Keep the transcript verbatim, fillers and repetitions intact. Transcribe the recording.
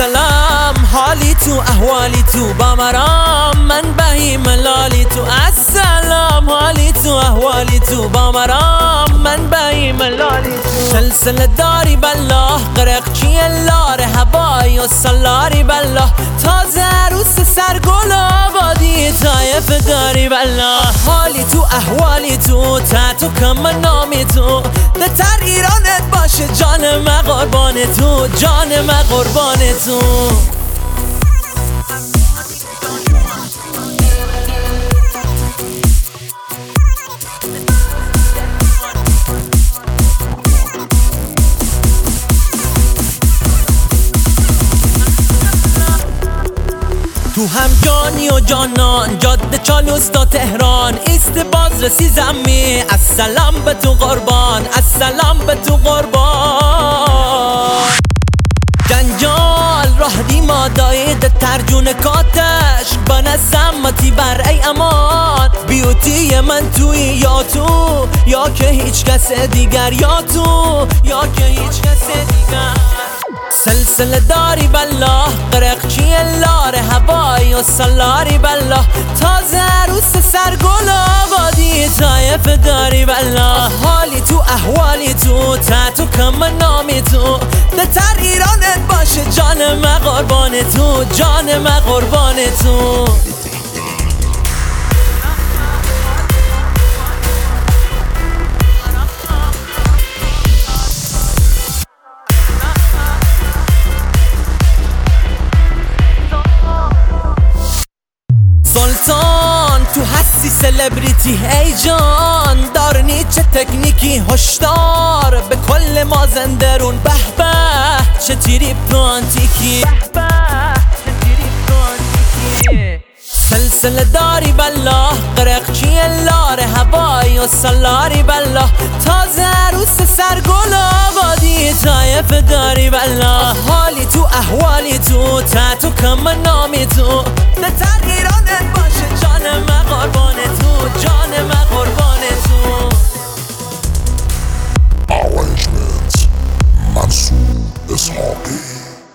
السلام حالی تو احوالی تو با مرام من بهی ملالی تو السلام حالی تو احوالی تو با مرام من بهی ملالی تو سلسله داری بالله غرق چی لار هوایی و سلاری بالله تازه عروس سرگل آبادی طایف داری بالله حالی تو احوالی تو تحت و کم نامی تو بهتر ایرانت باشه جان من قربان تو جان من قربان تو تو هم جانی و جانان جاده چالوس تا تهران ایست باز رسی زمی السلام به تو قربان السلام به تو قربان جنجال راه دی ماداید ترجون کاتش بنظمتی بر ای امان بیوتی من توی یا تو یا که هیچ کس دیگر یا تو یا که هیچ کس دیگر سلسله داری بالله غرق چی لار هوایی و سلاری بالله تازه عروس سرگل آبادی طایف داری بالله حالی تو احوالی تو تحت و کم نامی تو بهتر ایرانت باشه جان من قربان تو جان من قربان تو سلطان تو هستی سلبریتی ای جان دارنی چه تکنیکی هشدار به کل مازندرون به به چه تریپ آنتیکی به به چه تریپ آنتیکی سلسله داری بالله غرق چی لار هوایی و سلاری بالله تازه عروس سرگل آبادی طایف داری بالله حالی تو احوالی تو تحت و کم نامی تو بهتر ایرانت باشه جان من